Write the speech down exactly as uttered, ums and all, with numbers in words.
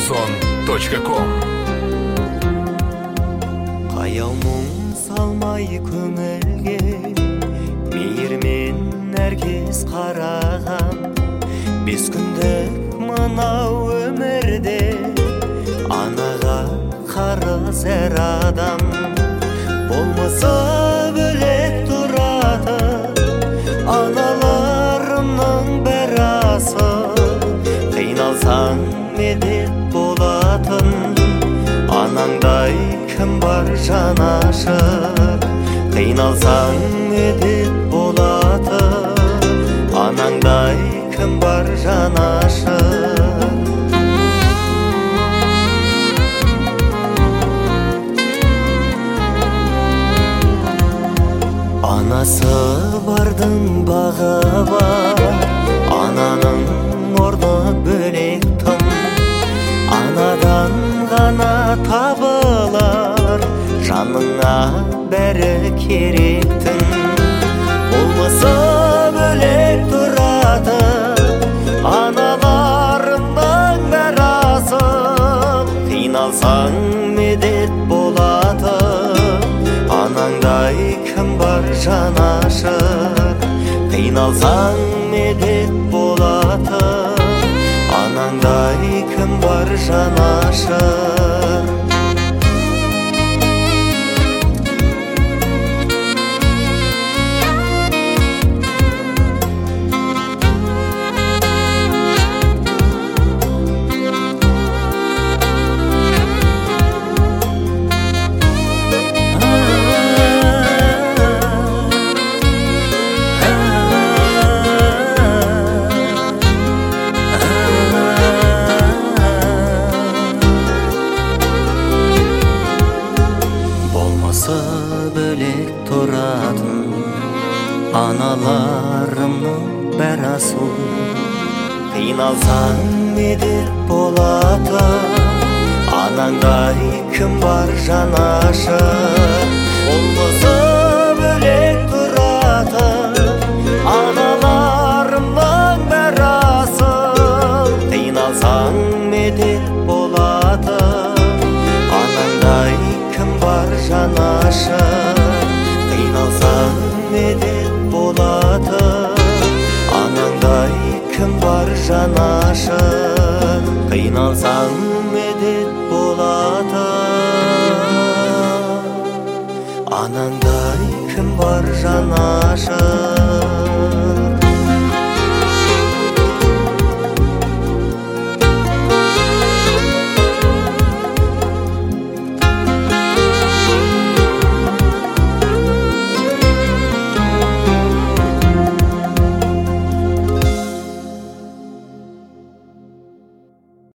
шансон точка ком. Қаяу мұң салмай көңілге, мейірмен әркез қараған. Бес күндік мынау өмірде анаға қарыз әр адам. Болмаса бөлек тұрады аналарымның бір асыл. Қиналсаң медет болатын анаңдай кім бар жанашыр. Қиналсаң медет болатын анаңдай кім бар жанашыр. Анасы бардың бағы бар, ананың орны бөлек тым. Анадан ғана табылар жаныңа бәрі керектің. Болмаса бөлек тұрады аналарымның бәрі асыл. Қиналсаң медет болатын анаңдай кім бар жанашыр. Қиналсаң медет болатын анаңдай кім бар жанашыр. Бөлек тұратын аналарымның бәрі асыл. Қиналсаң медет болатын анаңдай кім бар жанашыр. Болмаса бөлек тұратын аналарымның бәрі асыл. Қиналсаң медет болатын анаңдай кім бар жанашыр. Қиналсаң медет болатын анаңдай кім бар жанашыр. Қиналсаң медет болатын анаңдай кім бар жанашыр.